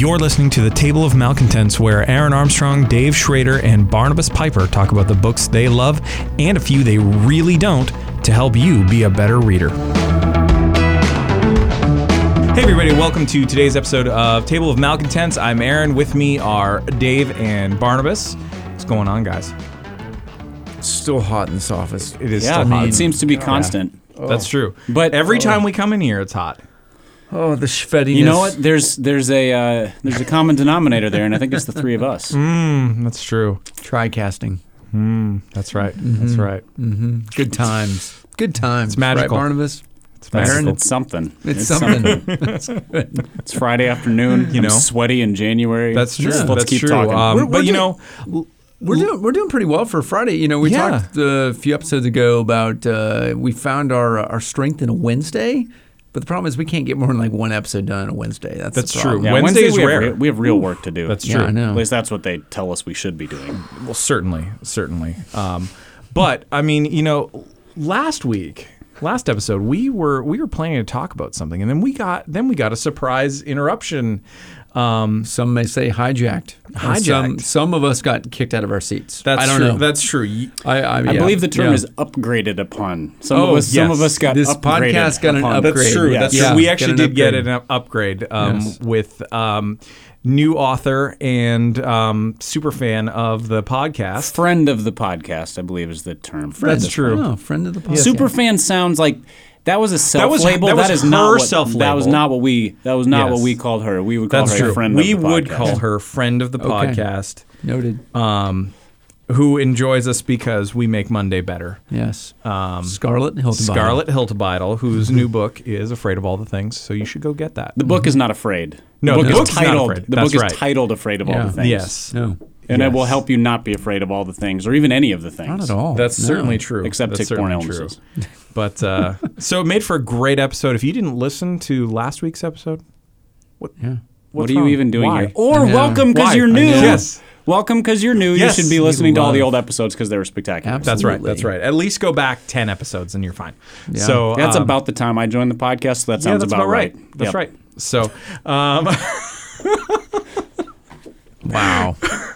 You're listening to the Table of Malcontents, where Aaron Armstrong, Dave Schrader, and Barnabas Piper talk about the books they love and a few they really don't to help you be a better reader. Hey everybody, welcome to today's episode of Table of Malcontents. I'm Aaron. With me are Dave and Barnabas. What's going on, guys? It's still hot in this office. It is still hot. It seems to be constant. Yeah. That's true. But every time we come in here, it's hot. Oh, the sweatiness. You know what? There's a common denominator there, and I think it's the three of us. That's true. Tri-casting. That's right. That's right. Good times. Good times. It's magical. Right, Barnabas? It's magical. Aaron, It's something. it's something. That's good. It's Friday afternoon. I'm sweaty in January. That's true. Let's That's keep true. talking. But you know, We're doing pretty well for Friday. You know, we talked a few episodes ago about we found our strength in a Wednesday. But the problem is we can't get more than like one episode done on a Wednesday. That's the true. problem. Yeah, Wednesday is we rare. we have real work to do. That's Yeah, true. I know. At least that's what they tell us we should be doing. Well, certainly. But I mean, you know, last episode, we were planning to talk about something, and then we got a surprise interruption. Some may say hijacked. Some of us got kicked out of our seats. That's I don't true. know. That's true. I believe the term is upgraded upon. Some of us got this upgraded podcast got an upon. upgrade. That's true. Yes. That's Yeah. true. We actually Get an did get upgrade. an upgrade Yes. with new author and super fan of the podcast. Friend of the podcast, I believe, is the term. That's true. Oh, friend of the podcast. Superfan sounds like that was a self-label. that was is her not what, self-label. That was not what we. That was not Yes. what we called her. We would call That's her true. a friend We of the would podcast. call her friend of the Okay. podcast. Noted. Who enjoys us because we make Monday better. Yes. Scarlett Hiltebottom. Scarlett Hiltebottom, whose new book is Afraid of All the Things, so you should go get that. The book is not afraid. No, the is book's not titled. afraid. The That's book right. is titled "Afraid of All the Things." Yes. No. and it Yes. will help you not be afraid of all the things, or even any of the things. Not at all. That's No. certainly true. Except That's tick-borne certainly illnesses. true. But so it made for a great episode. If you didn't listen to last week's episode, What what's are you wrong? even doing Why? here? Or know. welcome because Why? you're new. I know. Yes. Welcome because you're new. Yes. You should be We listening to all the love- old episodes because they were spectacular. Absolutely. That's right. That's right. At least go back 10 episodes and you're fine. Yeah. So That's about the time I joined the podcast. So that sounds that's about right. That's Yep. right. So Wow.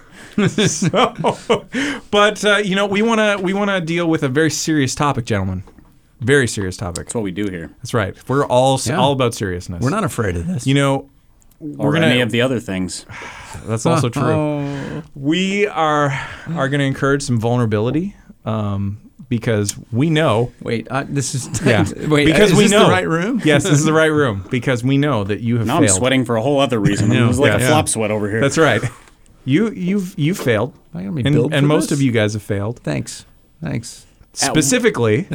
but you know, we want to deal with a very serious topic, gentlemen. Very serious topic. That's what we do here. That's right. We're all Yeah. all about seriousness. We're not afraid of this. You know, Or gonna- any of the other things. that's also true. Oh. We are going to encourage some vulnerability because we know. Wait, this is Wait, because is we this know the right room? Yes, this is the right room because we know that you have Now failed. I'm sweating for a whole other reason. It was like a flop sweat over here. That's right. You've failed, Am I gonna be and billed for most this? of you guys have failed. Thanks. Specifically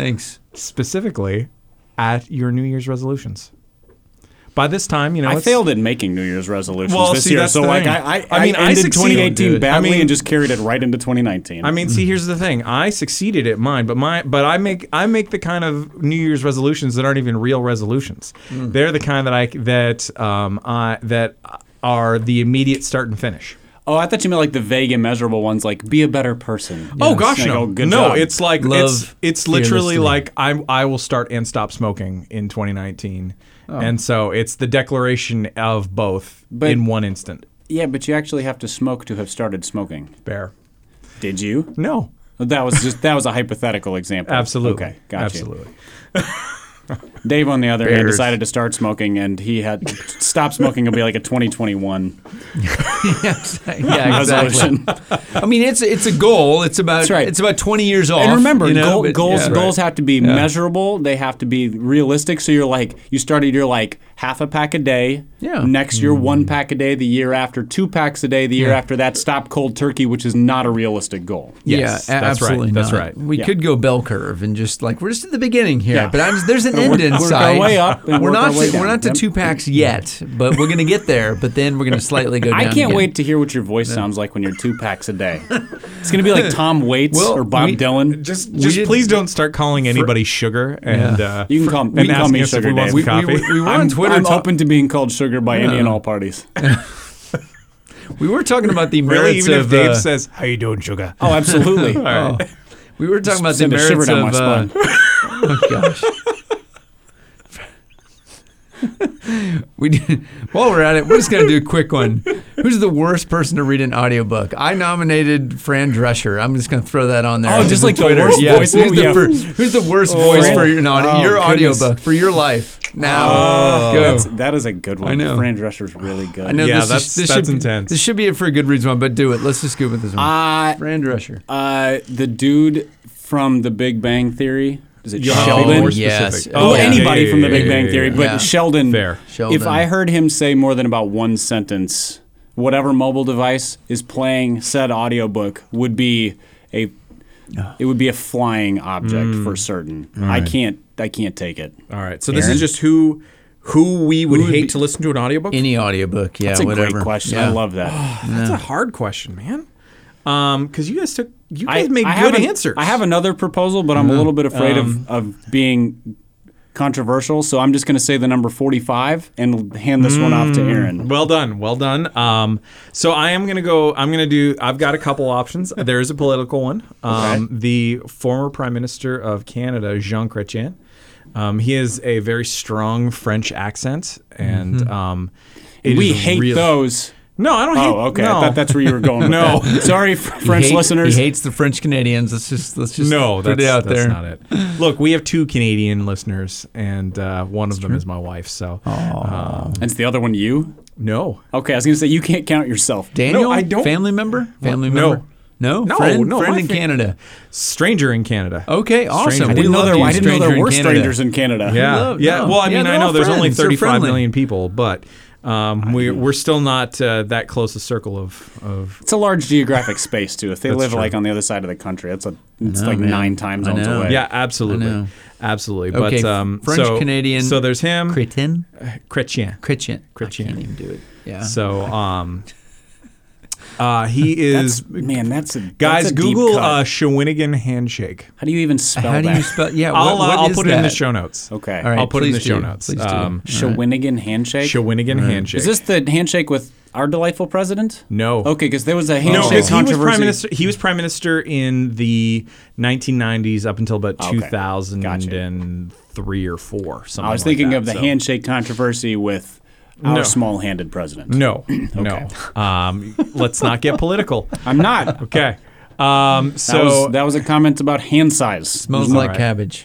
at your New Year's resolutions. By this time, you know, I it's- failed at making New Year's resolutions Well, this see, year. that's So the like thing. I mean, I ended succeeded, 2018 dude. badly I mean- and just carried it right into 2019. I mean, see, here's the thing. I succeeded at mine, but I make the kind of New Year's resolutions that aren't even real resolutions. They're the kind that are the immediate start and finish. Oh, I thought you meant like the vague, immeasurable ones, like be a better person. Oh gosh, Like, no, oh, good no. job. It's like Love it's literally fearlessly. like I will start and stop smoking in 2019, and so it's the declaration of both in one instant. Yeah, but you actually have to smoke to have started smoking. Fair. Did you? No. That was a hypothetical example. Absolutely. Okay, gotcha. Absolutely. Dave, on the other hand, Bears. decided to start smoking, and he had stopped smoking. Will be like a 2021 Yeah, exactly. resolution. I mean, it's a goal. It's about That's right. It's about 20 years off. And remember, you know, but- goals yeah, goals right. have to be measurable. They have to be realistic. So you started your like half a pack a day. Yeah. Next year, 1 pack a day. The year after, 2 packs a day. The year after that, stop cold turkey, which is not a realistic goal. Yes, yeah, that's right. absolutely That's not. right. We Yeah. could go bell curve and just like we're just at the beginning here, Yeah. but there's an end in We're sight. way up and we're work not our way to, down. we're not to Yep. 2 packs yet, but we're gonna get there. But then we're gonna slightly go down. I can't again. wait to hear what your voice sounds like when you're 2 packs a day. It's gonna be like Tom Waits Well, or Bob Dylan. Just did- please don't start calling anybody sugar and You can call and me asking us if sugar, we want Dave. some coffee. We were on Twitter. I'm open to being called sugar by any and all parties. We were talking about the Really, merits even of if Dave says, "How you doing, sugar?" Oh, absolutely. we were talking about the Send a shiver merits down of. my spine. Oh gosh. While we're at it, we're just going to do a quick one. Who's the worst person to read an audiobook? I nominated Fran Drescher. I'm just going to throw that on there. Oh, just like the Twitter. worst voice? Who's the worst voice for your goodness. audiobook, for your life? Now, go. That is a good one. I know. Fran Drescher's really good. I know Yeah, this that's should, intense. This should be it for a good reason one, but do it. Let's just go with this one. Fran Drescher. The dude from The Big Bang Theory. Is it Oh, Sheldon? more Yes. specific. Oh, yeah. anybody from The Big yeah, Bang yeah, Theory, yeah. but Yeah. Sheldon. Fair. Sheldon. If I heard him say more than about one sentence, whatever mobile device is playing said audiobook would be a flying object for certain. I can't take it. All right. So this Aaron? is just who we would Who would hate be- to listen to an audiobook? Any audiobook, yeah, That's a whatever. great question. Yeah. I love that. That's a hard question, man. Because you guys made have good an- answers. I have another proposal, but I'm a little bit afraid of being controversial, so I'm just going to say the number 45 and hand this one off to Aaron. Well done. So I am going to go. I've got a couple options. There is a political one. Okay. The former Prime Minister of Canada, Jean Chrétien. He has a very strong French accent, and it We is hate really- those. No, I don't hate. Oh, okay. No. I thought that's where you were going with No. that. Sorry, French listeners. He hates the French Canadians. Let's just No, put that's, it out that's there. not it. Look, we have 2 Canadian listeners, and one of them is my wife. So, And it's the other one you? no. Okay, I was going to say you can't count yourself. Daniel, No, I don't- family member? Family No. member? No, No, friend, no, friend my in Canada. Stranger in Canada. Okay, awesome. Stranger. I didn't know love you, there stranger were in Canada. strangers in Canada. Yeah, love- yeah. no. Well, I Yeah, mean, they're I know all there's only friends. They're 35 friendly. million people, but we're still not that close a circle of. It's a large geographic space too. If they live true. like on the other side of the country, it's know, like man. 9 time I zones know. away. Yeah, absolutely, I know. absolutely. Okay, But French so, Canadian. So there's him, Chrétien? Chrétien. Chrétien. I Chrétien. can't even do it. Yeah. So he is. That's a Guys, that's a deep Google cut. Shawinigan handshake. How do you even spell How do that? you spell? Yeah, I'll is put it in the that? show notes. Okay. All right, I'll put it in the please show do. notes. Please do. Shawinigan handshake. Shawinigan handshake. Is this the handshake with our delightful president? No. Okay, because there was a No, handshake because controversy. he was prime minister in the 1990s up until about Okay. 2003 or 4. Something I was like thinking that, of the so. handshake controversy with our No. small-handed president. No, no. Let's not get political. I'm not. Okay. So that was a comment about hand size. Smells like right. cabbage.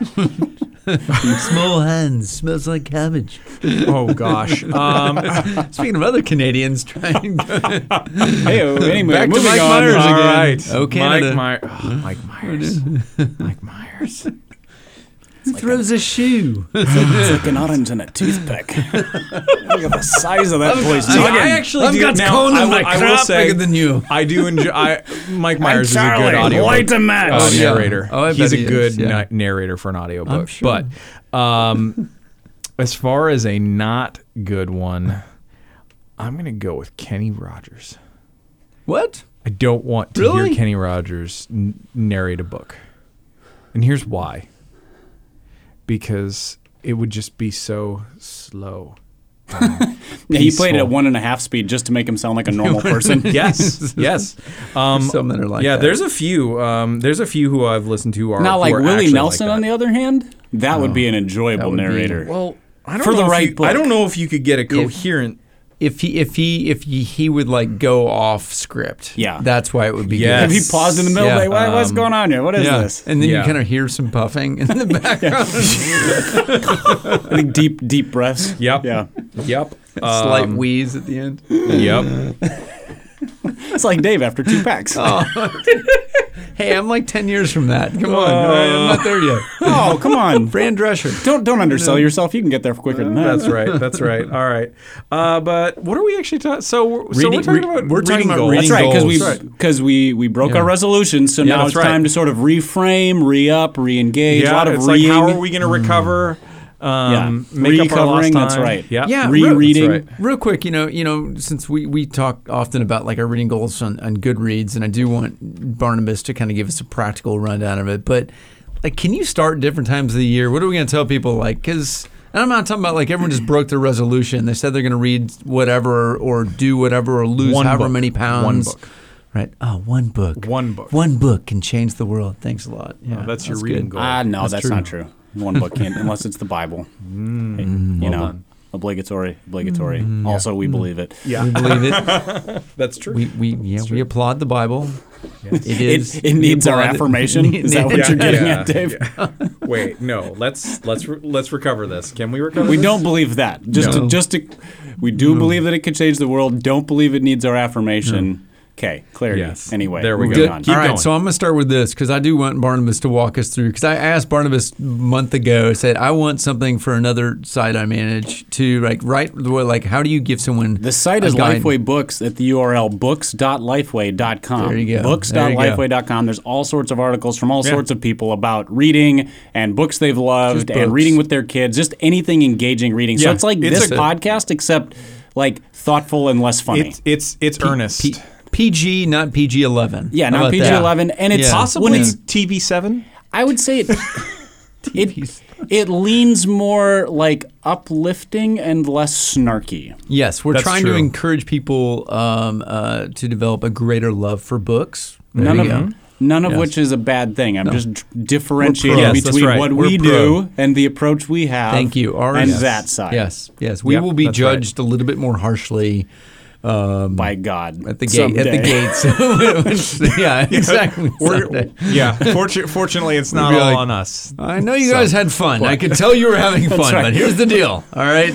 Small hands. Smells like cabbage. oh gosh. Speaking of other Canadians trying. Hey, anyway, Back to moving Mike on. Myers All again. right. Oh, Canada. Mike Myers. Mike Myers. throws a shoe. It's like an orange and a toothpick. Look at the size of that boy's See, noggin. I actually I've do. got now, cone I in will- my I will crop say, bigger than you. I do enjoy. Mike Myers is a Charlie, good audio light a match. yeah. narrator. Oh, I He's bet a he good is, yeah. narrator for an audiobook. I'm sure. But as far as a not good one, I'm going to go with Kenny Rogers. What? I don't want to Really? hear Kenny Rogers narrate a book. And here's why. Because it would just be so slow. Yeah, he played it at peaceful. 1.5 speed just to make him sound like a normal person. Yes, yes. Some that are like yeah, that. there's a few. There's a few who I've listened to are Not like who are Willie actually Nelson, like on that. the other hand. That would be an enjoyable would be- narrator. Well, I don't For know the if right you- book. I don't know if you could get a coherent. If he would like go off script. Yeah. That's why it would be Yes. If he paused in the middle, Yeah, like, what's going on here? What is good. Yeah. this? And then Yeah. you kind of hear some puffing in the background. I think deep breaths. Yep. Yeah. Yep. Slight wheeze at the end. Yep. It's like Dave after 2 packs. Hey, I'm like 10 years from that. Come on. I'm not there yet. Oh, come on. Fran Drescher. Don't undersell yourself. You can get there quicker than that. That's right. That's right. All right. But what are we actually talking? So we're Reading- talking about we're talking reading about goals. reading That's right, goals. because we broke our resolutions, so now that's it's right. time to sort of reframe, re-up, re-engage. Yeah, a lot of it's like reading. how are we going to recover? Make up our lost Recovering, time. that's right. Yep. Yeah, Rereading. That's right. Real quick, since we talk often about like our reading goals on Goodreads, and I do want Barnabas to kind of give us a practical rundown of it, but like, can you start different times of the year? What are we going to tell people? Like, because I'm not talking about like everyone just broke their resolution. They said they're going to read whatever or do whatever or lose One however book. many pounds. One book. Right. Oh, one book. One book. One book can change the world. Thanks a lot. Yeah, That's your reading good. goal. No, That's that's true. not true. One book can't, unless it's the Bible. Well done. A Obligatory. Also, we believe it. Yeah, We believe it. that's true. We applaud the Bible. It needs our affirmation. Is that what you're getting at, Dave? Yeah. Wait, no. Let's recover this. Can we recover? We this? don't believe that. We do believe that it could change the world. Don't believe it needs our affirmation. Okay, clarity. Yes. Anyway, There we moving go. on. Keep All right, going. so I'm going to start with this because I do want Barnabas to walk us through. Because I asked Barnabas a month ago, I said, I want something for another site I manage to write, how do you give someone The site a is guide? Lifeway Books at the URL books.lifeway.com. There you go. Books.lifeway.com. There's all sorts of articles from all sorts of people about reading and books they've loved Just and books. reading with their kids, just anything engaging reading. So Yeah, it's like it's this a- podcast, except like thoughtful and less funny. It's earnest. PG, not PG-11. Yeah, How not about that? PG-11, and it's Yeah. Possibly when it's- TV7. I would say it leans more like uplifting and less snarky. Yes, we're That's trying true. to encourage people to develop a greater love for books. There None you of go. None of Yes. which is a bad thing. I'm just differentiating Yes, that's between right. what We're we pro. do and the approach we have. Thank you. And Yes. that side. Yes. We Yep, will be that's right. judged a little bit more harshly By God. at the gate. At someday. the gates. Yeah, exactly. Someday. Fortunately, it's not We'll be all like, on us. I know you guys had fun. I could tell you were having fun, right. but here's the deal. All right.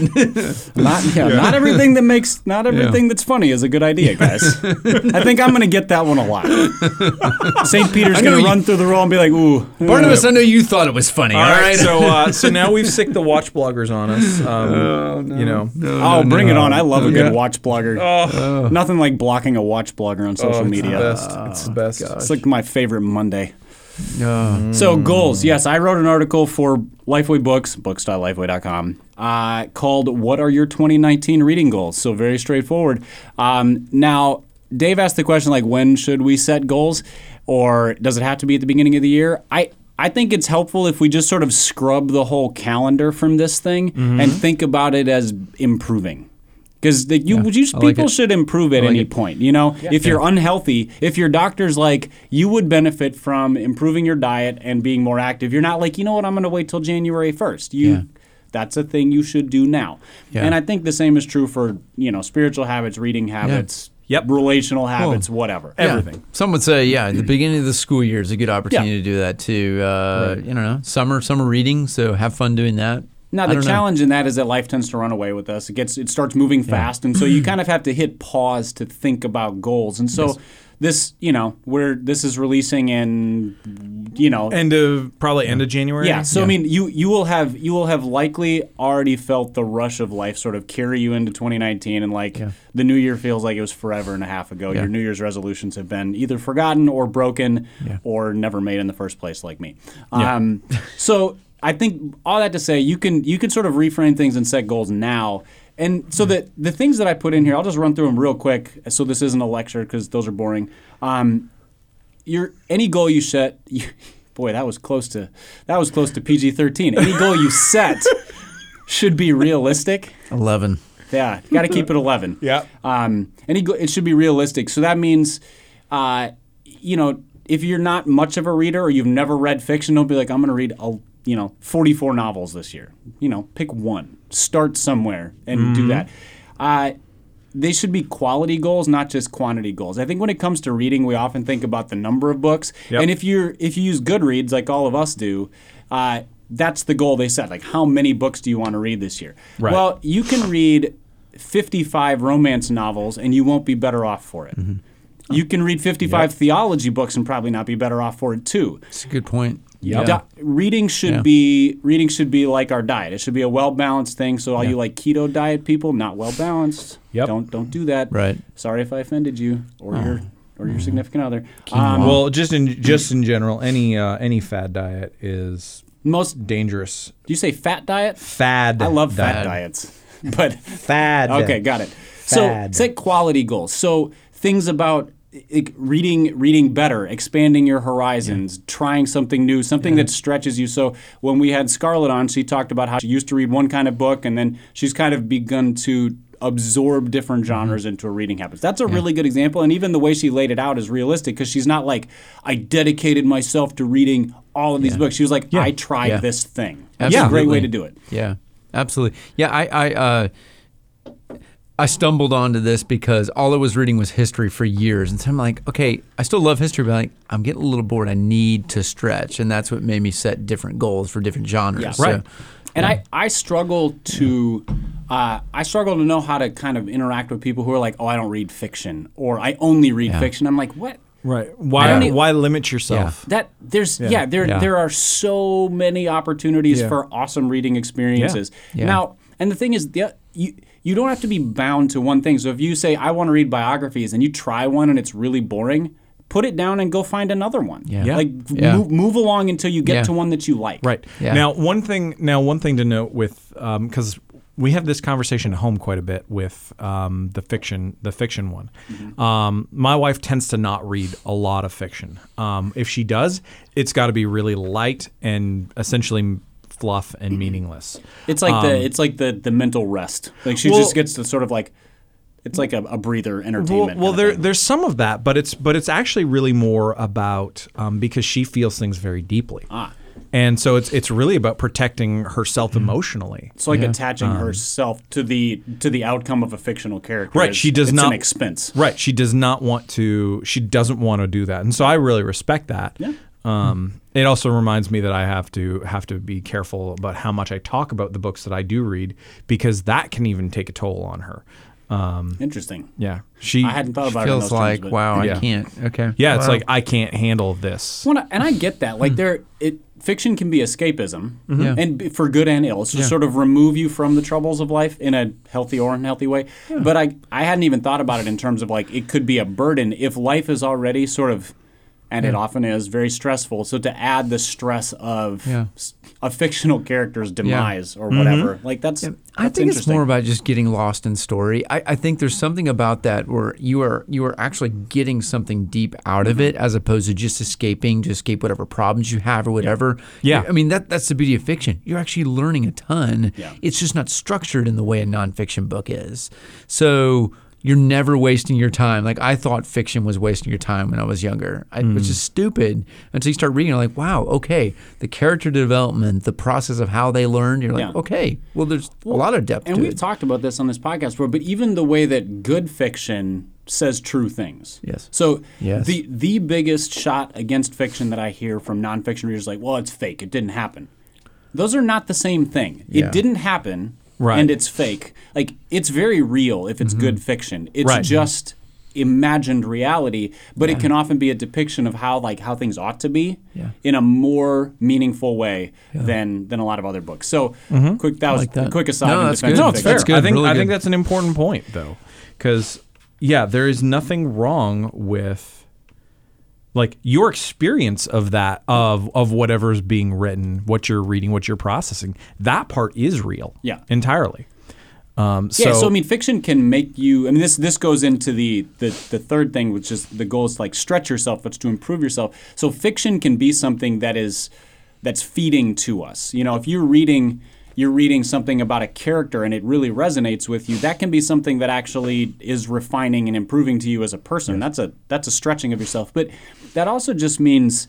Not everything that's funny is a good idea, guys. I think I'm going to get that one a lot. St. Peter's I know going to you- run through the roll and be like, ooh. Barnabas, I know you thought it was funny. All All right. So now we've sicked the watch bloggers on us. You know. Oh, bring it on. I love a Yeah. good watch blogger. Nothing like blocking a watch blogger on social media. It's the best. It's like my favorite Monday. Uh, So goals. Yes, I wrote an article for Lifeway Books, books.lifeway.com, called "What Are Your 2019 Reading Goals?" So very straightforward. Now, Dave asked the question like, when should we set goals, or does it have to be at the beginning of the year? I think it's helpful if we just sort of scrub the whole calendar from this thing and think about it as improving. Because people should improve at any point. You know, if you're unhealthy, if your doctor's like, you would benefit from improving your diet and being more active, you're not like, you know what, I'm going to wait till January 1st. That's a thing you should do now. Yeah. And I think the same is true for, spiritual habits, reading habits, relational habits, whatever, everything. Some would say, the beginning of the school year is a good opportunity to do that too. You know, summer reading, so have fun doing that. Now, the challenge in that is that life tends to run away with us. It starts moving fast, and so you kind of have to hit pause to think about goals. And so this, this is releasing in, End of January. yeah. So I mean, you will have likely already felt the rush of life sort of carry you into 2019, and the new year feels like it was forever and a half ago. Your New Year's resolutions have been either forgotten or broken or never made in the first place, like me. So I think all that to say, you can sort of reframe things and set goals now. And so the things that I put in here, I'll just run through them real quick. So this isn't a lecture because those are boring. Any goal you set, boy, that was close to PG-13. Any goal you set should be realistic. 11. Yeah, you got to keep it 11. Yeah. It should be realistic. So that means, if you're not much of a reader or you've never read fiction, don't be like, I'm going to read 44 novels this year. Pick one. Start somewhere and do that. They should be quality goals, not just quantity goals. I think when it comes to reading, we often think about the number of books. Yep. And if you use Goodreads, like all of us do, that's the goal they set. Like, how many books do you want to read this year? Right. Well, you can read 55 romance novels and you won't be better off for it. You can read 55 theology books and probably not be better off for it too. That's a good point. Reading should be like our diet. It should be a well-balanced thing. So all you like keto diet people, not well-balanced. Yep. Don't do that. Right. Sorry if I offended you or your significant other. Well, just in general, any fad diet is Most dangerous. Do you say fat diet? Fad. I love fat diet. diets. But Fad. okay, got it. Fad. So set quality goals. So things about reading better, expanding your horizons, trying something new, something that stretches you. So when we had Scarlett on, she talked about how she used to read one kind of book, and then she's kind of begun to absorb different genres into her reading habits. That's a really good example, and even the way she laid it out is realistic because she's not like, I dedicated myself to reading all of these books. She was like, I tried this thing. That's a great way to do it. Yeah. absolutely. Yeah, I stumbled onto this because all I was reading was history for years, and so I'm like, okay, I still love history, but I'm getting a little bored. I need to stretch, and that's what made me set different goals for different genres. Yeah. So, Right. And I struggle to know how to kind of interact with people who are like, oh, I don't read fiction, or I only read fiction. I'm like, what? Right. Why limit yourself? There are so many opportunities Yeah. for awesome reading experiences. Yeah. Now, and the thing is, you don't have to be bound to one thing. So if you say I want to read biographies and you try one and it's really boring, put it down and go find another one. Yeah. Yeah. Like Yeah. move along until you get Yeah. to one that you like. Right. Yeah. Now, one thing to note with because we have this conversation at home quite a bit with the fiction one. My wife tends to not read a lot of fiction. If she does, it's got to be really light and essentially fluff and meaningless. It's like the mental rest. Like she just gets to sort of like, it's like a breather entertainment. Well, kind of thing. there's some of that, but it's actually really more about because she feels things very deeply. And so it's really about protecting herself emotionally. It's like attaching herself to the outcome of a fictional character. Right, she does it's not an expense. Right, she doesn't want to do that, and so I really respect that. Yeah. It also reminds me that I have to be careful about how much I talk about the books that I do read, because that can even take a toll on her. Interesting. Yeah, I hadn't thought about it in feels those like, terms, but- wow, Yeah. I can't. Okay. yeah, it's Wow. like I can't handle this. Well, and I get that. Like fiction can be escapism, Yeah. and for good and ill. It's to sort of remove you from the troubles of life in a healthy or unhealthy way. But I hadn't even thought about it in terms of like it could be a burden if life is already sort of, and it often is, very stressful. So to add the stress of a fictional character's demise or whatever, like that's I that's think it's interesting. more about just getting lost in story. I think there's something about that where you are actually getting something deep out of it, as opposed to just escape whatever problems you have or whatever. Yeah. I mean that's the beauty of fiction. You're actually learning a ton. Yeah. It's just not structured in the way a nonfiction book is. So you're never wasting your time. Like I thought fiction was wasting your time when I was younger, which is stupid until you start reading. You're like, wow, okay, the character development, the process of how they learned. You're like, okay, well, there's a lot of depth And to we've it. talked about this on this podcast before, but even the way that good fiction says true things. Yes. So Yes. the biggest shot against fiction that I hear from nonfiction readers is like, well, it's fake. It didn't happen. Those are not the same thing. Yeah. It didn't happen, Right. and it's fake. Like, it's very real if it's good fiction. It's Right. just imagined reality, but it can often be a depiction of how things ought to be in a more meaningful way than a lot of other books. So, quick that was like that. a quick aside. No, in that's defense good. of No, it's fiction. fair. That's good, I think really I think good. that's an important point, though, because there is nothing wrong with like your experience of that of whatever's being written, what you're reading, what you're processing. That part is real, entirely. So I mean, fiction can make you. I mean, this goes into the third thing, which is the goal is to like stretch yourself, but to improve yourself. So fiction can be something that's feeding to us. You know, if you're reading something about a character and it really resonates with you, that can be something that actually is refining and improving to you as a person. That's a stretching of yourself, but that also just means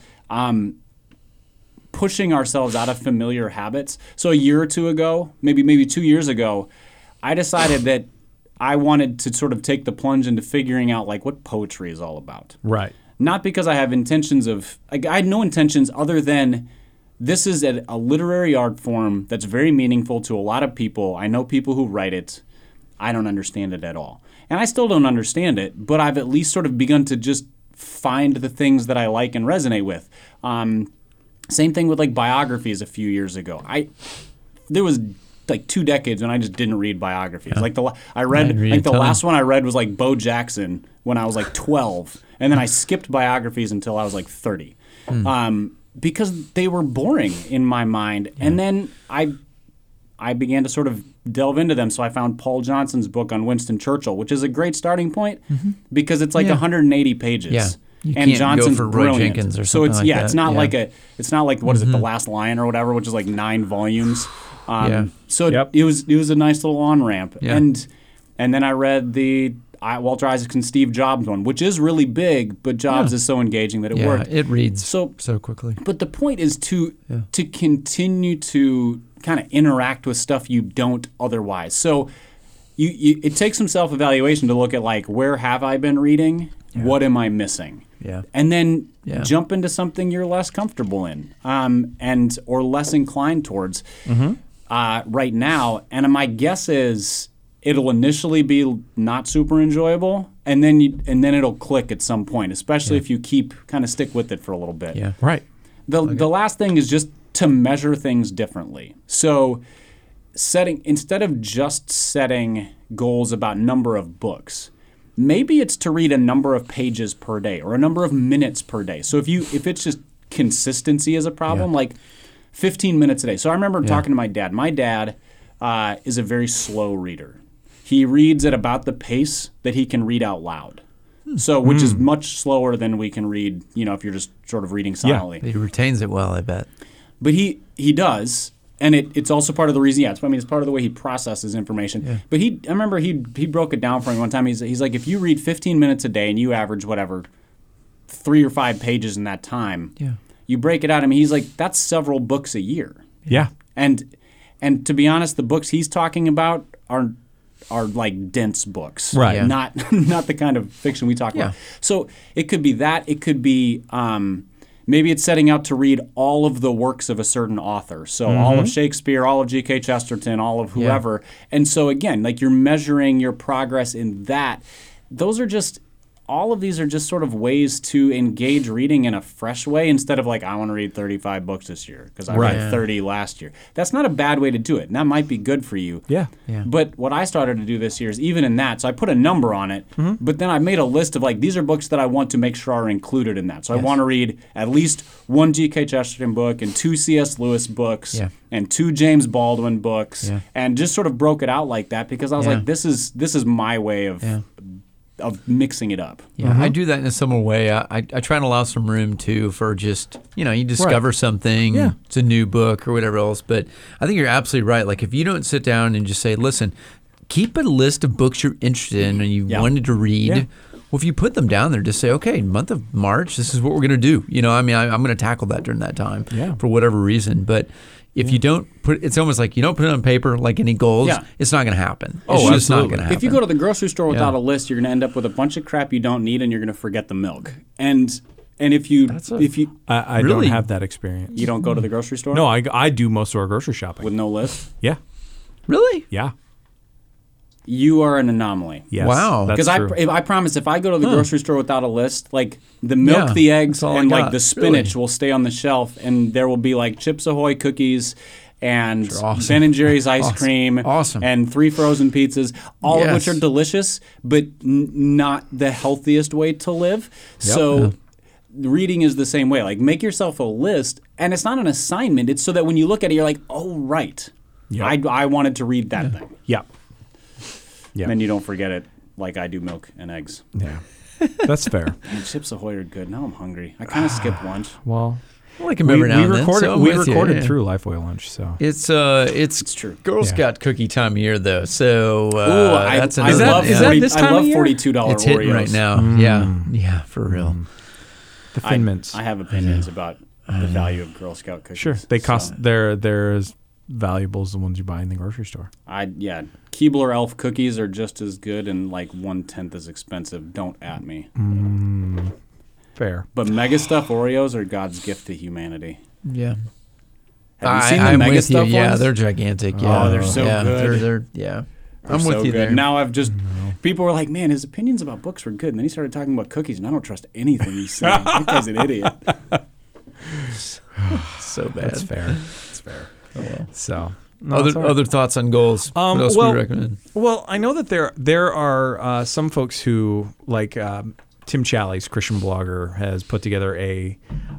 pushing ourselves out of familiar habits. So a year or two ago, maybe 2 years ago, I decided that I wanted to sort of take the plunge into figuring out like what poetry is all about. Right. Not because I have intentions of, I had no intentions other than this is a literary art form that's very meaningful to a lot of people. I know people who write it. I don't understand it at all. And I still don't understand it, but I've at least sort of begun to just find the things that I like and resonate with. Same thing with like biographies a few years ago. There was like 2 decades when I just didn't read biographies. Like the last one I read was like Bo Jackson when I was like 12, and then I skipped biographies until I was like 30, because they were boring in my mind. And then I began to sort of delve into them. So I found Paul Johnson's book on Winston Churchill, which is a great starting point because it's like 180 pages. Yeah. You And can't Johnson's go for Roy brilliant. Jenkins or so something it's like that. it's not like it's not like what is it, The Last Lion or whatever, which is like 9 volumes. So it was a nice little on ramp. Yeah. And then I read the Walter Isaacson Steve Jobs one, which is really big, but Jobs is so engaging that it worked. It reads so quickly. But the point is to continue to kind of interact with stuff you don't otherwise. So it takes some self-evaluation to look at like, where have I been reading? What am I missing? Yeah. And then jump into something you're less comfortable in, and or less inclined towards right now. And my guess is it'll initially be not super enjoyable, and then it'll click at some point, especially if you kind of stick with it for a little bit. Yeah. Right. The last thing is just to measure things differently. So instead of just setting goals about number of books, maybe it's to read a number of pages per day or a number of minutes per day. So if it's just consistency is a problem, like 15 minutes a day. So I remember talking to my dad. My dad is a very slow reader. He reads at about the pace that he can read out loud. So, which is much slower than we can read, if you're just sort of reading silently. He retains it well, I bet. But he does, and it's also part of the reason. It's part of the way he processes information. Yeah. But I remember he broke it down for me one time. He's like, if you read 15 minutes a day and you average whatever 3 or 5 pages in that time, you break it out. I mean, he's like, that's several books a year. Yeah. And to be honest, the books he's talking about are like dense books, right? Yeah. Not the kind of fiction we talk about. So it could be that. It could be maybe it's setting out to read all of the works of a certain author. So all of Shakespeare, all of G.K. Chesterton, all of whoever. And so again, like you're measuring your progress in that. All of these are just sort of ways to engage reading in a fresh way instead of like, I want to read 35 books this year because I read 30 last year. That's not a bad way to do it. And that might be good for you. Yeah. But what I started to do this year is even in that, so I put a number on it, but then I made a list of like, these are books that I want to make sure are included in that. So I want to read at least 1 G.K. Chesterton book and 2 C.S. Lewis books and 2 James Baldwin books and just sort of broke it out like that because I was like, this is my way of mixing it up. Yeah, I do that in a similar way. I try and allow some room too for just, you discover something, it's a new book or whatever else. But I think you're absolutely right. Like if you don't sit down and just say, listen, keep a list of books you're interested in and you wanted to read. Well, if you put them down there, just say, okay, month of March, this is what we're going to do. I'm going to tackle that during that time for whatever reason. But if you don't it's almost like you don't put it on paper like any goals, it's not going to happen. It's just not going to happen. If you go to the grocery store without a list, you're going to end up with a bunch of crap you don't need and you're going to forget the milk. And if you I Really? don't have that experience. you don't go to the grocery store No, I do most of our grocery shopping. with no list, Yeah. Really? Yeah. you are an anomaly. Yes. Wow. That's Because true. I promise, if I go to the grocery store without a list, like the milk, the eggs, that's all I and like got. the spinach Really? will stay on the shelf, and there will be like Chips Ahoy cookies and awesome. Ben and Jerry's ice Awesome. cream, Awesome. and 3 frozen pizzas, all of which Yes. are delicious, but not the healthiest way to live. So. Reading is the same way. Like, make yourself a list, and it's not an assignment. It's so that when you look at it, you're like, "Oh, right, I wanted to read that thing." Yeah. Yeah. And then you don't forget it, like I do milk and eggs. Yeah. That's fair. And Chips Ahoy are good. Now I'm hungry. I kind of skipped lunch. Well, I like 'em every now and then, recorded so I'm we with you, recorded yeah. through Lifeway lunch, so It's true. Girl Scout cookie time of year though, so I that's love another. is that this I time love of year? $42 It's Oreos. hitting right now. Yeah, for real. the Thin Mints. I have opinions about the value of Girl Scout cookies. Sure, they cost So, they're as valuable as the ones you buy in the grocery store. Keebler Elf cookies are just as good and like 1/10 as expensive. Don't at me. Fair. But Mega Stuff Oreos are God's gift to humanity. Yeah. Have you seen the I'm Mega with you. Stuff Yeah, ones? they're gigantic. Yeah. they're so good. They're They're I'm so with you good. there. Now I've just people were like, "Man, his opinions about books were good." And then he started talking about cookies, and I don't trust anything he's saying. That guy's an idiot. So bad. That's fair. That's fair. So Other thoughts on goals? What else would you recommend? Well, I know that there are some folks who like Tim Challies, Christian blogger, has put together a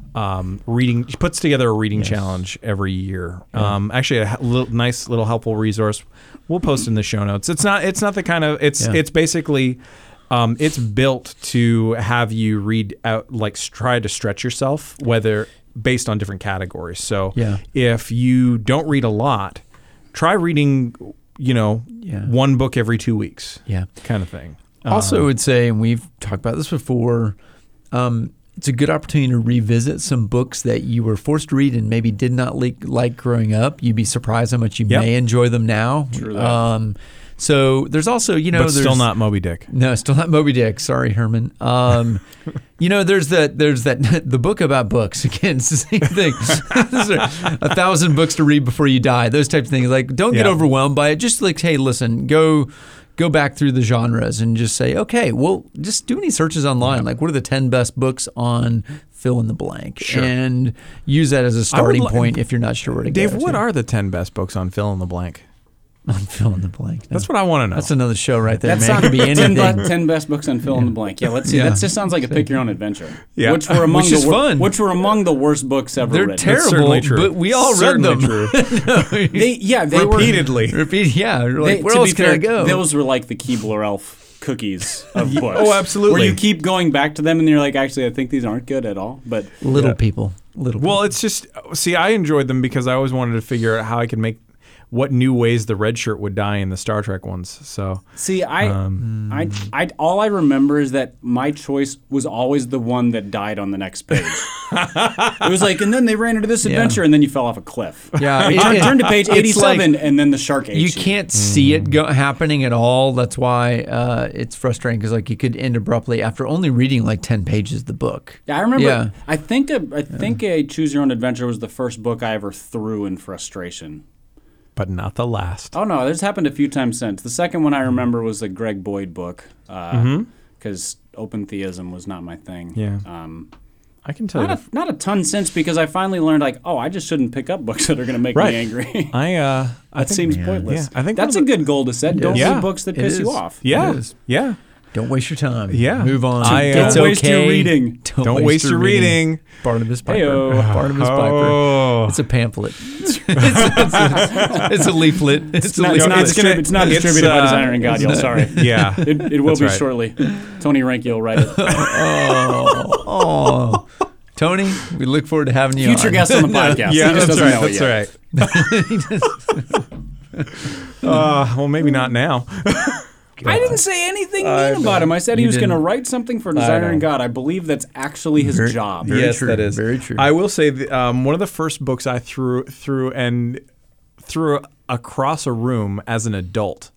reading challenge every year. Actually, nice little helpful resource. We'll post in the show notes. It's not the kind of it's basically it's built to have you read out, like try to stretch yourself, whether based on different categories. So if you don't read a lot, try reading, one book every 2 weeks. Yeah. Kind of thing. Also, I would say, and we've talked about this before, it's a good opportunity to revisit some books that you were forced to read and maybe did not like growing up. You'd be surprised how much you may enjoy them now. True that. So there's also, but there's still not Moby Dick. No, still not Moby Dick. Sorry, Herman. There's that the book about books. Again, it's the same thing. There's 1,000 books to read before you die. Those types of things. Like, don't get overwhelmed by it. Just like, hey, listen, go back through the genres and just say, okay, well, just do any searches online. Like, what are the 10 best books on fill in the blank? Sure. And use that as a starting point if you're not sure where to go. Dave, what are the 10 best books on fill in the blank? On fill in the blank. No. That's what I want to know. That's another show right there, That man. It sounds could be anything. 10 best books on fill in the blank. Yeah, let's see. Yeah. That just sounds like a pick your own adventure. Yeah. Which were among Which is fun. Which were among the worst books ever They're written. terrible, certainly true. but we all Certainly read them. true. They were Repeatedly. We're like, where to else be can fair, I go? Those were like the Keebler Elf cookies of books. Oh, absolutely. Where you keep going back to them and you're like, actually, I think these aren't good at all. But Little people. Well, it's just, see, I enjoyed them because I always wanted to figure out how I could make what new ways the red shirt would die in the Star Trek ones. So see, I all I remember is that my choice was always the one that died on the next page. It was like, and then they ran into this adventure, and then you fell off a cliff. Yeah, Turn to page it's 87, like and then the shark ate you. you can't see it happening at all. That's why it's frustrating because like you could end abruptly after only reading like 10 pages of the book. Yeah, I remember. Yeah. I think a Choose Your Own Adventure was the first book I ever threw in frustration. but not the last. Oh no, this happened a few times since. The second one I remember was a Greg Boyd book, because open theism was not my thing. Yeah. I can tell you. Not a ton since, because I finally learned like, oh, I just shouldn't pick up books that are going to make Right. me angry. I That seems pointless. Yeah, I think that's one a of good goal to set. Don't Yeah. read books that It piss is. you off. Yeah. It is. Yeah. Don't waste your time. Yeah. Move on. Don't It's waste your okay. reading. Don't waste your reading. Barnabas Piper. Heyo. Barnabas Piper. Oh. It's a pamphlet. It's a leaflet. It's not distributed by Designer and God. Y'all, sorry. Yeah. It will That's be right. shortly. Tony Reinke will write it. Oh, Tony, we look forward to having you Future on. guest on the podcast. Yeah, He just that's doesn't right. know it That's yet. right. Well, maybe not now. I didn't say anything mean about him. I said he You was going to didn't. write something for Designer and God. I believe that's actually his job. Very Yes, true. that is Very true. I will say one of the first books I threw across a room as an adult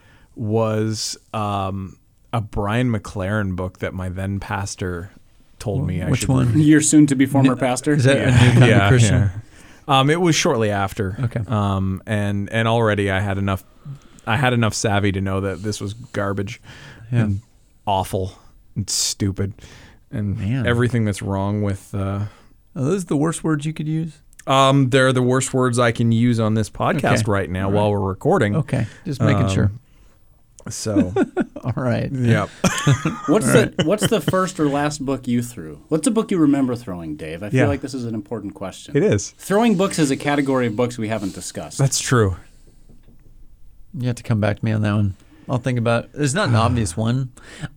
was a Brian McLaren book that my then pastor told me I Which should one? read. Your soon-to-be former pastor. Is that a new kind of Christian? Yeah. It was shortly after. Okay. And already I had enough savvy to know that this was garbage and awful and stupid and Man. everything that's wrong with. Are those the worst words you could use? They're the worst words I can use on this podcast Okay. right now while we're recording. Okay, just making sure. So, All right. yeah. What's the first or last book you threw? What's a book you remember throwing, Dave? I feel Yeah. like this is an important question. It is. Throwing books is a category of books we haven't discussed. That's true. You have to come back to me on that one. I'll think about it. There's not an obvious one.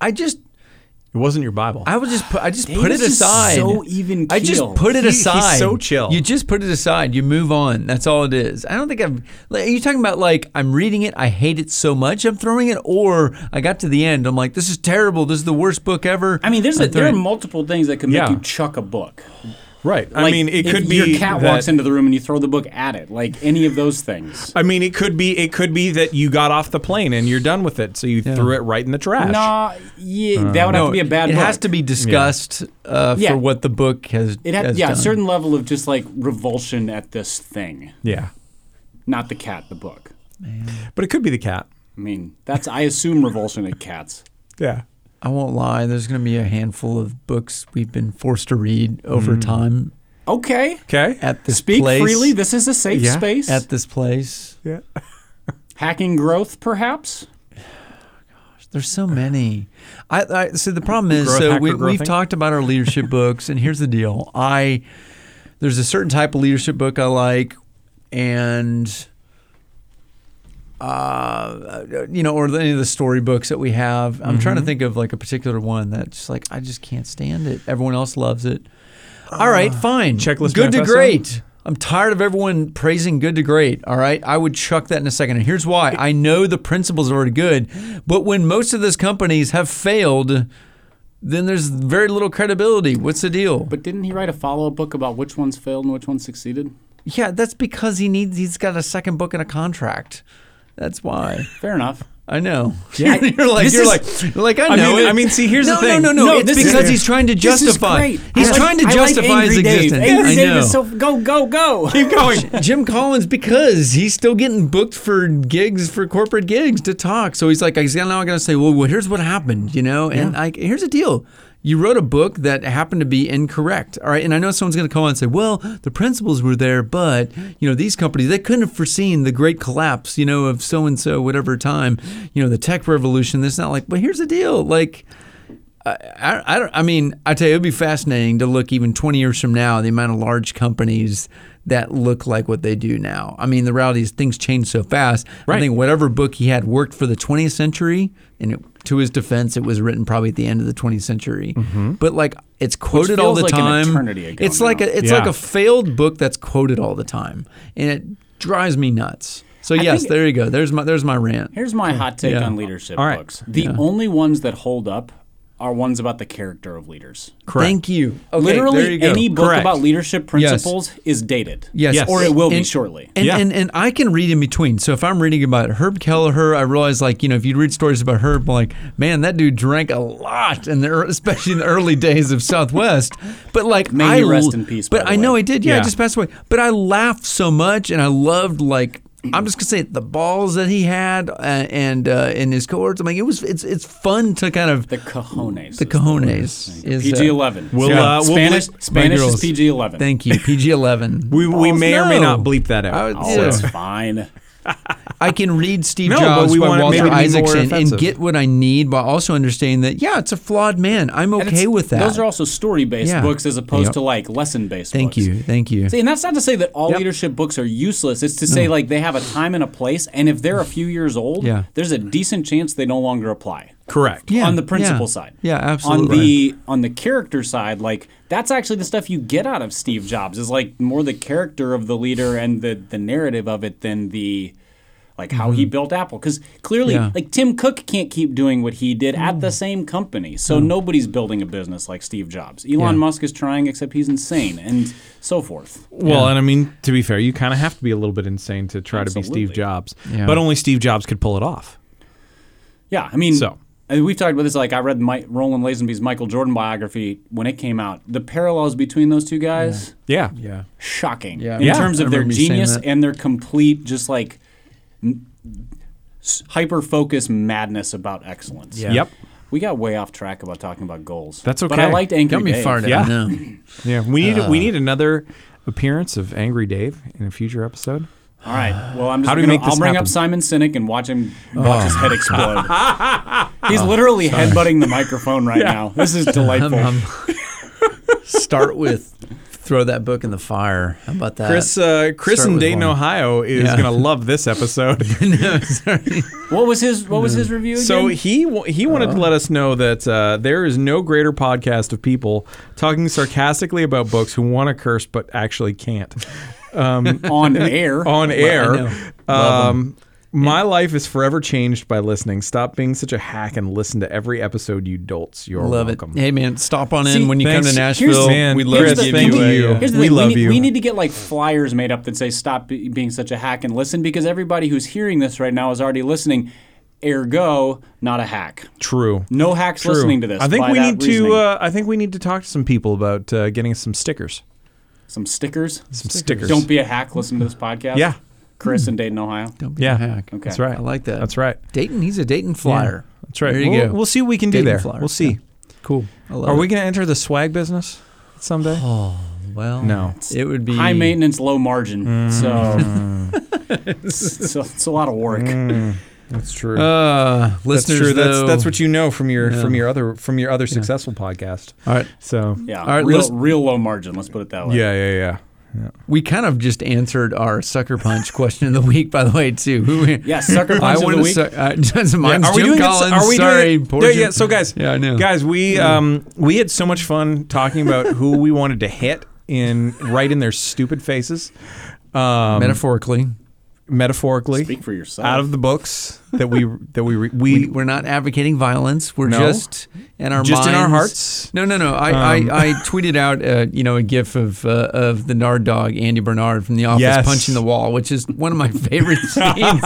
It wasn't your Bible. I just Dave put is it just aside. so even I just keel. put it He's aside. so chill. You just put it aside. You move on. That's all it is. I don't think are you talking about like I'm reading it, I hate it so much, I'm throwing it, or I got to the end, I'm like, this is terrible. This is the worst book ever. I mean, there I'm are throwing- multiple things that can make Yeah. you chuck a book. Right. I Like, mean, it if could be your cat that, walks into the room and you throw the book at it. Like any of those things. I mean, it could be that you got off the plane and you're done with it, so you threw it right in the trash. Nah, yeah, that would have to be a bad it book. has to be discussed Yeah. for what the book has. It had, has yeah, a done. certain level of just like revulsion at this thing. Yeah. Not the cat, the book. But it could be the cat. I mean, I assume revulsion at cats. Yeah. I won't lie. There's going to be a handful of books we've been forced to read over time Okay. Okay. at this Speak place. freely. This is a safe Yeah. space. At this place. Yeah. Hacking growth, perhaps? There's so many. So the problem is, Growth so hacker we've growthing? talked about our leadership books, and here's the deal. There's a certain type of leadership book I like, and or any of the story books that we have. I'm trying to think of like a particular one that's like I just can't stand it. Everyone else loves it. All right, fine. Checklist Good to Manifesto? great. I'm tired of everyone praising good to great. All right, I would chuck that in a second. And here's why: I know the principles are already good, but when most of those companies have failed, then there's very little credibility. What's the deal? But didn't he write a follow-up book about which ones failed and which ones succeeded? Yeah, that's because he's got a second book and a contract. That's why. Fair enough. I know. Yeah. you're like I know. I mean, see, here's the thing. No. It's because he's trying to justify. He's trying to justify his existence. Angry I Dave know. is so go. Keep going. Jim Collins, because he's still getting booked for corporate gigs to talk. So he's like, now I'm going to say, well, here's what happened, and here's the deal. You wrote a book that happened to be incorrect, all right? And I know someone's going to come on and say, well, the principles were there, but, these companies, they couldn't have foreseen the great collapse, of so-and-so, whatever time, the tech revolution. It's not like, but here's the deal. Like, I tell you, it would be fascinating to look even 20 years from now, the amount of large companies that look like what they do now. I mean, the reality is things change so fast. Right. I think whatever book he had worked for the 20th century, and to his defense, it was written probably at the end of the 20th century. Mm-hmm. But like it's quoted all the like time. An eternity ago it's now. like a failed book that's quoted all the time, and it drives me nuts. So yes, there you go. There's my rant. Here's my hot take Yeah. on leadership All right. books. The only ones that hold up are ones about the character of leaders. Correct. Thank you. Okay, there Literally you go. any book Correct. about leadership principles is dated. Yes. Or it will be And- shortly. And, Yeah. and I can read in between. So if I'm reading about Herb Kelleher, I realize if you read stories about Herb, like, man, that dude drank a lot, especially in the early days of Southwest. But like, May he rest in peace, But by the I know way. he did. Yeah, Yeah. he just passed away. But I laughed so much, and I loved I'm just gonna say the balls that he had and in his cohorts. I mean, it's fun to kind of The cojones. the cojones is PG-11. We'll Spanish girls. is PG-11. Thank you, PG-11. We may or may no. not bleep that out. Oh, Yeah. it's fine. I can read Steve No, Jobs but we by want it Walter maybe to be more Isaacson and offensive. get what I need, but also understanding that it's a flawed man. I'm And okay it's- with that. Those are also story-based Yeah. books as opposed Yep. to like lesson-based Thank books. you. See, and that's not to say that all Yep. leadership books are useless. It's to say like they have a time and a place, and if they're a few years old, Yeah. there's a decent chance they no longer apply. Correct. Yeah, On the principle yeah. side. Yeah, absolutely. On the character side, like that's actually the stuff you get out of Steve Jobs is like more the character of the leader and the narrative of it than the like how he built Apple. Because clearly, Yeah. like Tim Cook can't keep doing what he did at the same company. So nobody's building a business like Steve Jobs. Elon Musk is trying, except he's insane, and so forth. Well, and I mean, to be fair, you kind of have to be a little bit insane to try to be Absolutely. Steve Jobs. Yeah. But only Steve Jobs could pull it off. Yeah, I mean, So. and we've talked about this. Like, I read Roland Lazenby's Michael Jordan biography when it came out. The parallels between those two guys, Yeah. Yeah. shocking. Yeah. In Yeah, terms I of their remember you saying genius that. and their complete, just like hyper-focused madness about excellence. Yeah. Yep. We got way off track about talking about goals. That's But I okay. liked Angry Got me Dave. fired up. Yeah. No. Yeah. We need another appearance of Angry Dave in a future episode. All right. Well, I'm just How do we gonna, make this I'll bring happen? up Simon Sinek and watch him watch his head explode. He's literally headbutting the microphone right now. This is delightful. Start with throw that book in the fire. How about that? Chris Start in with Dayton, one. Ohio is Yeah. going to love this episode. No, sorry. What was his review again? So he wanted to let us know that there is no greater podcast of people talking sarcastically about books who want to curse but actually can't. on air. On air. know. Love 'em. My life is forever changed by listening. Stop being such a hack and listen to every episode, you dolts. You're Love welcome. it. Hey man, stop on in See, when you come thanks. to Here's- Nashville. man, we love Chris, to give thank you a, you. Here's the We thing. love you. We need to get like flyers made up that say "Stop being such a hack and listen," because everybody who's hearing this right now is already listening. Ergo, not a hack. True. No hacks True. listening to this. I think by we that need reasoning. to. I think we need to talk to some people about getting us some stickers. Some stickers. Some stickers. Don't be a hack. Listen to this podcast. Yeah. Chris in Dayton, Ohio. Don't be Yeah. a hack. Okay. That's right. I like that. That's right. Dayton, he's a Dayton flyer. That's right. There you we'll, go. We'll see what we can do Dayton there. flyer. We'll see. Yeah. Cool. I love Are it. we going to enter the swag business someday? Well, No. It would be High maintenance, low margin. Mm. So it's a lot of work. That's true. Listeners, that's true. though, That's what you know from your Yeah. from your other successful podcast. All right. So Yeah. All right, real low margin. Let's put it that way. yeah. We kind of just answered our sucker punch question of the week, by the way, too. Yeah. Sucker I punch of want the to. week. Mine's Are we Jim doing Collins. it? Are we Sorry, doing poor it? Jim. Yeah. So guys, Yeah, I know. Guys, we had so much fun talking about who we wanted to hit right in their stupid faces, metaphorically. metaphorically, Speak for yourself. out of the books. We're not advocating violence. We're No. just in our Just in our minds. hearts? No. I tweeted out a gif of the Nard dog Andy Bernard from The Office Yes. punching the wall, which is one of my favorite scenes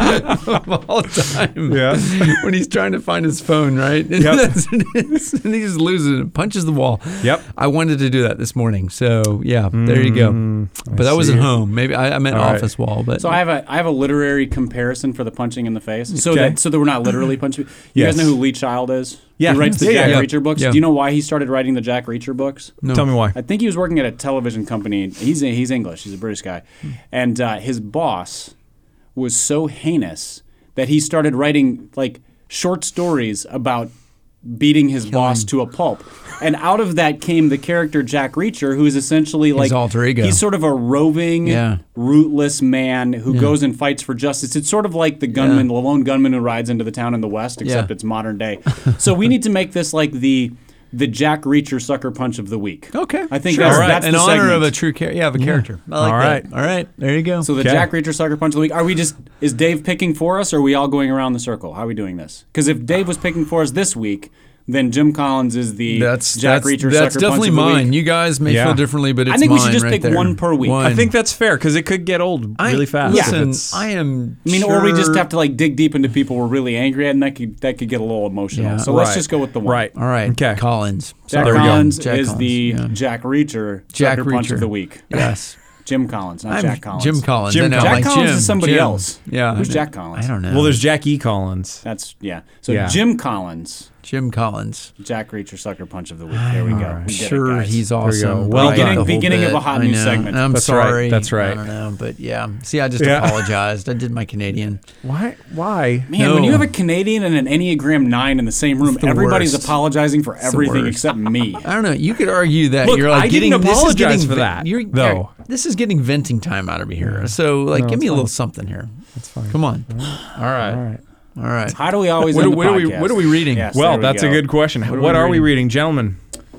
of all time. Yeah. When he's trying to find his phone, right? And Yep. that's what it is. And he just loses it, punches the wall. Yep. I wanted to do that this morning, so yeah, there you go. But that was at home. Maybe I meant All right. office wall. But So I have a literary comparison for the punching in the face. So Okay. that we're not literally punching. You Yes. guys know who Lee Child is? Yeah. He writes the Yeah, Jack yeah. Reacher books. Yeah. Do you know why he started writing the Jack Reacher books? no. Tell me why. I think he was working at a television company. He's English. He's a British guy, and his boss was so heinous that he started writing like short stories about beating his boss to a pulp. And out of that came the character Jack Reacher, who is essentially like alter ego. He's sort of a roving, Yeah. rootless man who goes and fights for justice. It's sort of like the gunman, the lone gunman who rides into the town in the West, except Yeah. it's modern day. So we need to make this like the Jack Reacher sucker punch of the week. Okay. I think Sure. that's, All right. that's in the honor segment. of a true character. Yeah, of a character. I like All that. right. All right. There you go. So the Okay. Jack Reacher sucker punch of the week. Is Dave picking for us, or are we all going around the circle? How are we doing this? Because if Dave was picking for us this week, then Jim Collins is the Jack Reacher that's sucker definitely punch of the mine. week. You guys may Yeah. feel differently, but it's I think we should mine just right pick there. one per week. I think that's fair because it could get old really fast. Listen, if it's- I am. I mean, or we just have to like dig deep into people we're really angry at, and that could get a little emotional. Yeah. So let's Right. just go with the one. Right. All right. Okay. Collins. Jack There we go. Collins Jack is Collins, the yeah. Jack Reacher Jack sucker punch Reacher. of the week. Yes. Jim Collins, not I'm Jack Collins. Jim Collins. Jim I know, Collins. like Jack Collins Jim, is somebody Jim. else. Yeah. Who's I know. Jack Collins? I don't know. well, there's Jack E. Collins. That's So Yeah. Jim Collins, Jim Collins. Jack Reacher sucker punch of the week. There we go. right. We did it, Sure, guys. he's go. awesome. Well Right, done. the whole Beginning of bit. a hot I new know. segment. I'm That's right. sorry. That's right. I don't know, but yeah. See, I just Yeah. apologized. I did my Canadian. Why? Man, No. when you have a Canadian and an Enneagram 9 in the same room, the everybody's worst. apologizing for everything worst. except me. I don't know. You could argue that Look, you're like I getting. didn't this is apologize getting for that, You're, though. This is getting venting time out of me here. So, like, No, give me it's a little fine. something here. That's fine. Come on. All right. All right. All right. How do we always What end are- the what are we- podcast? what are we reading? Yes, Well, there we that's a go. good question. What are we reading, gentlemen?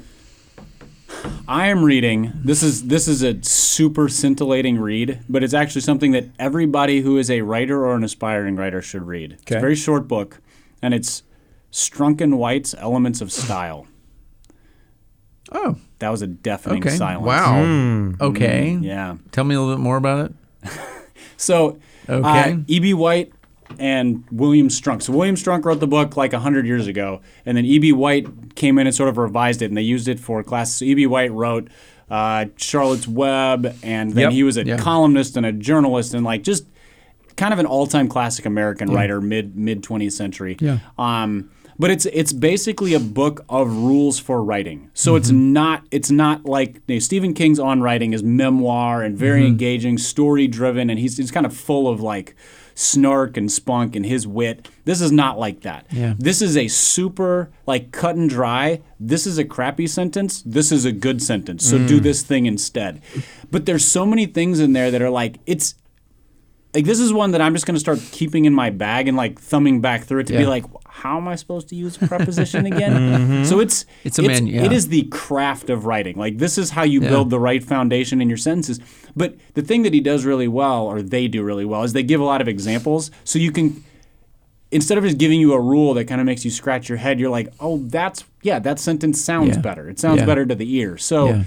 I am reading. This is a super scintillating read, but it's actually something that everybody who is a writer or an aspiring writer should read. It's Okay. a very short book, and it's Strunken White's Elements of Style. Oh, That was a deafening okay. silence. Wow. Okay. Yeah. Tell me a little bit more about it. So, Okay. E.B. White and William Strunk. So William Strunk wrote the book like 100 years ago, and then E.B. White came in and sort of revised it, and they used it for classes. So E.B. White wrote Charlotte's Web, and then Yep. he was a Yeah. columnist and a journalist, and like just kind of an all-time classic American writer, mid 20th century. Yeah. But it's basically a book of rules for writing. So it's not like Stephen King's On Writing is memoir and very engaging, story driven, and he's kind of full of like snark and spunk and his wit. This is not like that. Yeah. This is a super like cut and dry. This is a crappy sentence. This is a good sentence. So do this thing instead. But there's so many things in there that are like it's. Like this is one that I'm just going to start keeping in my bag and like thumbing back through it to be Yeah. like, how am I supposed to use a preposition again? So it is the craft of writing. Like this is how you build the right foundation in your sentences. But the thing that he does really well, or they do really well, is they give a lot of examples. So you can, instead of just giving you a rule that kind of makes you scratch your head, you're like, oh, that sentence sounds Yeah. better. It sounds Yeah. better to the ear. So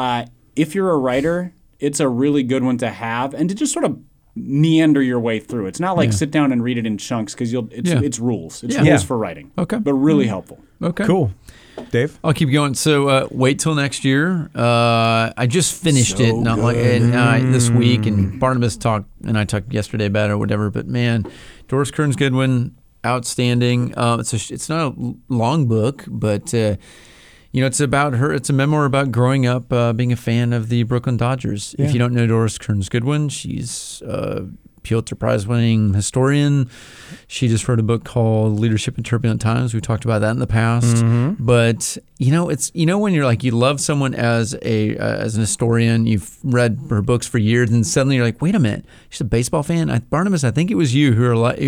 if you're a writer, it's a really good one to have and to just sort of meander your way through. It's not like sit down and read it in chunks because it's rules. It's Yeah. rules Yeah. for writing. Okay. But really helpful. Okay. Cool. Dave? I'll keep going. So wait till next year. I just finished it not like this week, and Barnabas and I talked yesterday about it or whatever. But man, Doris Kearns Goodwin, outstanding. It's not a long book, but it's about her. It's a memoir about growing up being a fan of the Brooklyn Dodgers. Yeah. If you don't know Doris Kearns Goodwin, she's Pulitzer Prize-winning historian. She just wrote a book called Leadership in Turbulent Times. We talked about that in the past. Mm-hmm. But it's when you're like you love someone as an historian, you've read her books for years, and suddenly you're like, wait a minute, she's a baseball fan. Barnabas, I think it was you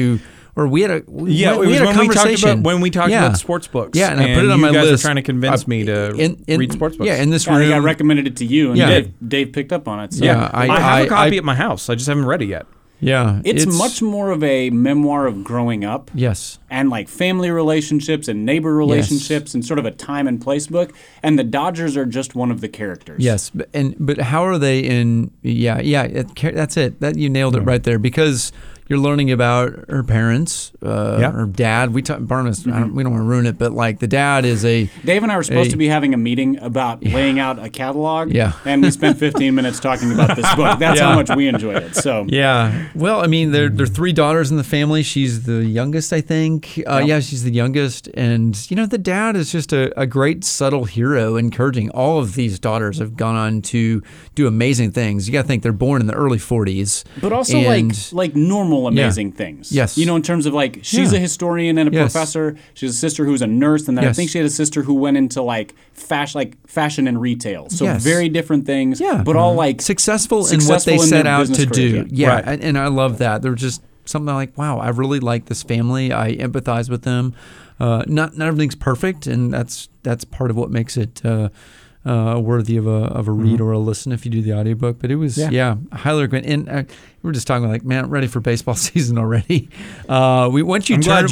we had a conversation when we talked about sports books. Yeah, and I put it on you my guys list. were trying to convince me to read sports books. Yeah, in this I room. got recommended it to you, and Yeah. Dave picked up on it. So. Yeah, I have a copy at my house. I just haven't read it yet. Yeah. It's much more of a memoir of growing up. Yes. And like family relationships and neighbor relationships and sort of a time and place book. And the Dodgers are just one of the characters. Yes, but how are they in? That's it. That you nailed it right there, because you're learning about her parents, her dad. We talk Barnabas. We don't want to ruin it, but like the dad is a. Dave and I were supposed to be having a meeting about laying out a catalog. Yeah. And we spent 15 minutes talking about this book. That's how much we enjoyed it. So. Yeah. Well, I mean, there are 3 daughters in the family. She's the youngest, I think. Yeah, she's the youngest, and the dad is just a great subtle hero, encouraging. All of these daughters have gone on to do amazing things. You got to think they're born in the early 40s, but also like normal amazing things. Yes. In terms of like she's a historian and a professor. She has a sister who's a nurse, and then I think she had a sister who went into like fashion and retail. So very different things. Yeah. But all like successful in what they set out to do. Careers, yeah. Right. And I love that. They're just something like, wow, I really like this family. I empathize with them. Not everything's perfect, and that's part of what makes it worthy of a read or a listen if you do the audiobook. But it was, I highly recommend. And we were just talking like, man, I'm ready for baseball season already. Once you turn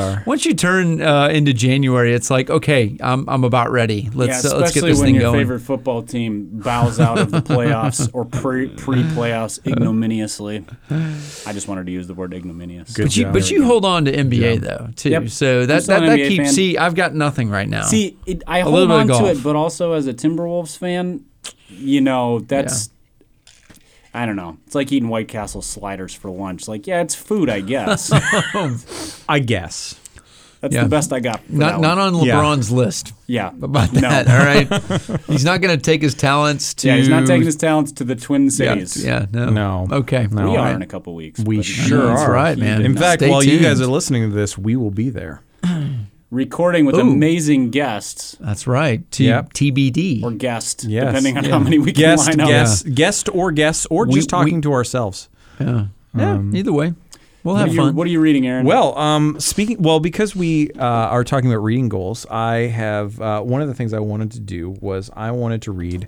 into January, it's like, okay, I'm about ready. Let's get this thing going. Especially when your favorite football team bows out of the playoffs or pre-playoffs ignominiously. I just wanted to use the word ignominious. But you hold on to NBA though too. Yep. So that keeps. Fan. See, I've got nothing right now. See, I hold on to it, but also as a Timberwolves fan, that's. Yeah. I don't know. It's like eating White Castle sliders for lunch. Like, it's food, I guess. I guess. That's the best I got. Not on LeBron's list. Yeah. About that, all right? He's not going to take his talents to... Yeah, he's not taking his talents to the Twin Cities. Yeah, no. Okay. We are in a couple weeks. We sure are. That's right, man. In fact, while you guys are listening to this, we will be there. Recording with amazing guests. That's right. TBD. Or guest, depending on how many we can line up. Guest or guests, or just talking to ourselves. Yeah. Either way. We'll have fun. What are you reading, Aaron? Well, because we are talking about reading goals, I have one of the things I wanted to do was I wanted to read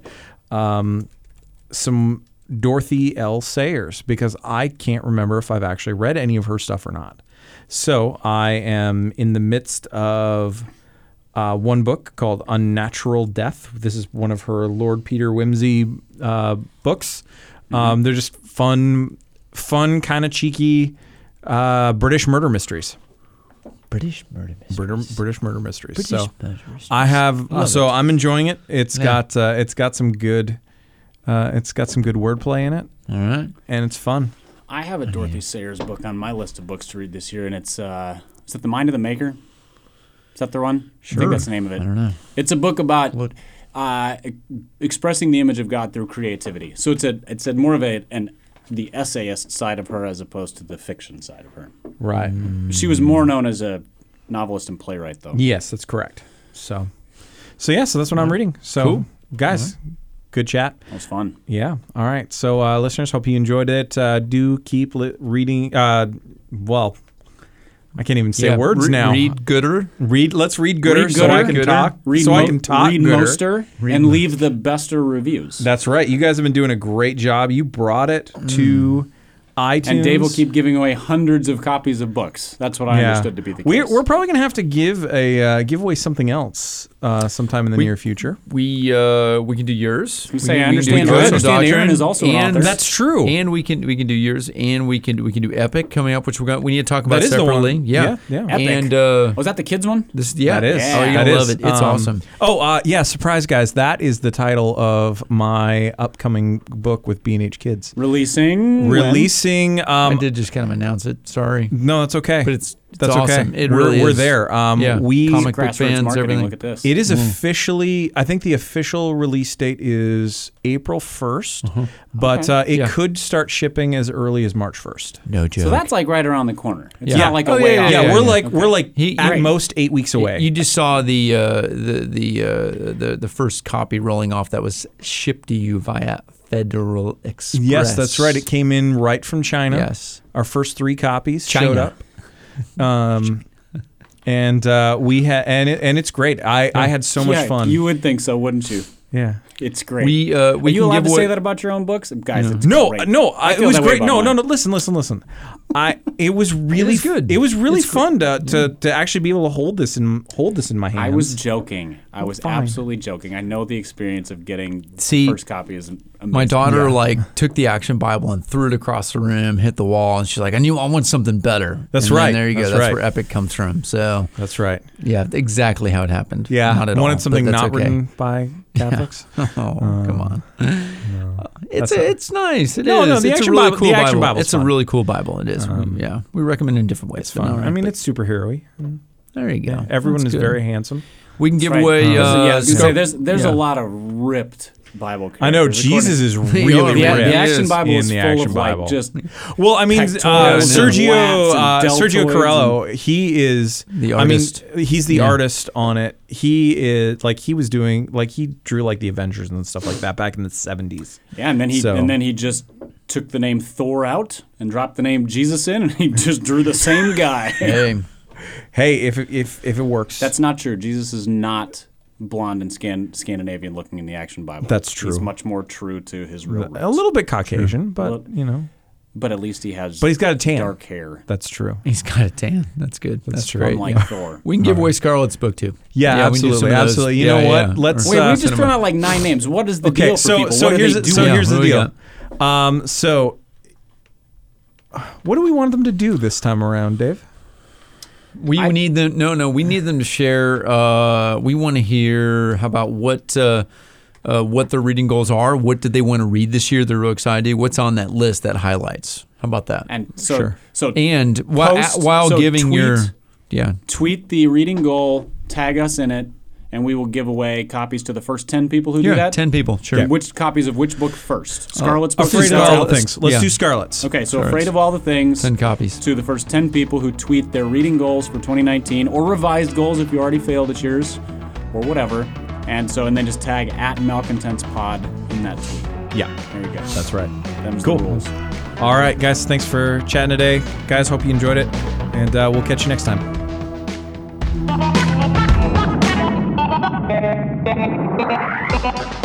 some Dorothy L. Sayers, because I can't remember if I've actually read any of her stuff or not. So I am in the midst of one book called Unnatural Death. This is one of her Lord Peter Wimsey books. They're just fun, kind of cheeky British murder mysteries. British murder mysteries. I have. So I'm enjoying it. It's got some good. It's got some good wordplay in it. All right, and it's fun. I have a Dorothy Sayers book on my list of books to read this year, and it's is it The Mind of the Maker? Is that the one? Sure. I think that's the name of it. I don't know. It's a book about expressing the image of God through creativity. So it's more of the essayist side of her as opposed to the fiction side of her. Right. She was more known as a novelist and playwright, though. Yes, that's correct. So that's what I'm reading. So, cool. Guys. Right. Good chat. That was fun. Yeah. All right. So, listeners, hope you enjoyed it. Do keep reading. Well, I can't even say words now. Read Gooder. Let's read Gooder so I can talk. Read Moster and leave the bester reviews. That's right. You guys have been doing a great job. You brought it to iTunes. And Dave will keep giving away hundreds of copies of books. That's what I understood to be the case. We're probably going to have to give away something else sometime in the near future. We can do yours. I understand Aaron is also an author. That's true. And we can do yours, and we can do Epic coming up, which we need to talk about separately. Yeah. Epic. And was that the kids one? That is. Oh, you're gonna love it. It's awesome. Surprise, guys! That is the title of my upcoming book with B&H Kids. Releasing. I did just kind of announce it. Sorry. No, that's okay. But it's That's awesome. Okay. It really we're is. there. We comic book fans, everything. Look at this. It is officially. I think the official release date is April 1st, but it could start shipping as early as March 1st. No joke. So that's like right around the corner. It's not like a way off. Yeah, we're like at most 8 weeks away. You just saw the first copy rolling off that was shipped to you via Federal Express. Yes, that's right. It came in right from China. Yes. Our first 3 copies showed up. And we had and it's great. I had so much fun. You would think so, wouldn't you? Yeah. It's great. We Are you can allowed give to away, say that about your own books, guys? It's No, great. no, I it feel was that way great. about No, mine. no, no. Listen. It was really is good. It was really It's fun to actually be able to hold this in my hands. I was joking. I was fine. absolutely joking. I know the experience of getting See, the first copy is amazing. my daughter Yeah. like took the Action Bible and threw it across the room, hit the wall, and she's like, I want something better. That's And then right. there you go. That's That's right. where Epic comes from. So That's right. yeah, exactly how it happened. Yeah, not at all. wanted something but that's not okay. written by Catholics. Oh, come on. It's nice. It is. No, the it's Action a really Bible- cool the Action Bible. Bible's It's a fun. really cool Bible. It is. We recommend it in different ways. It's fun. I mean, it's superhero-y. there you go. Everyone That's is good. very handsome. We can give Right. away. yeah, I was gonna say, there's yeah. a lot of ripped Bible characters. I know according- Jesus is are. really The, Yeah, ripped the Action is Bible in is the full Action of Bible. like just Well, I mean, pectorals and Sergio lats and Sergio deltoids Carello, he is The artist. I mean, he's the Yeah. artist on it. He is like he was doing like he drew like the Avengers and stuff like that back in the 70s. yeah, and then he just took the name Thor out and dropped the name Jesus in, and he just drew the same guy. Hey, Hey, if it works, That's not true. Jesus is not blonde and Scandinavian looking in the Action Bible. That's true. He's much more true to his real roots. a little bit Caucasian, but Well, you know, But at least he has. but he's got a tan. dark hair. That's true. he's got a tan. That's good. That's true. great. Unlike yeah. Thor. We can give away Scarlett's book too. Yeah, we can do some absolutely, of those. absolutely. You Yeah, know what? yeah. Let's Wait, we just cinema. thrown out like 9 names. What is the Okay, deal for people? so What are here's they the, doing? so here's What the do we deal. So what do we want them to do this time around, Dave? We need them. No. We need them to share. We want to hear about what their reading goals are. What did they want to read this year? They're real excited. What's on that list that highlights? How about that? And so, Sure. so And post- while so giving tweet- your tweet the reading goal, tag us in it, and we will give away copies to the first 10 people who do that. 10 people. Sure. Yeah. Which copies of which book first? Scarlet's book. Afraid is of that all how the this- things. Let's yeah. do Scarlet's. Okay, so Scarlet's. Afraid of All the Things 10 copies. to the first 10 people who tweet their reading goals for 2019 or revised goals if you already failed at yours or whatever. And then just tag @Malcontentspod in that tweet. Yeah, There you go. that's right. Them's Cool. the rules. All right, guys. Thanks for chatting today, guys. Hope you enjoyed it, and we'll catch you next time. Thank you.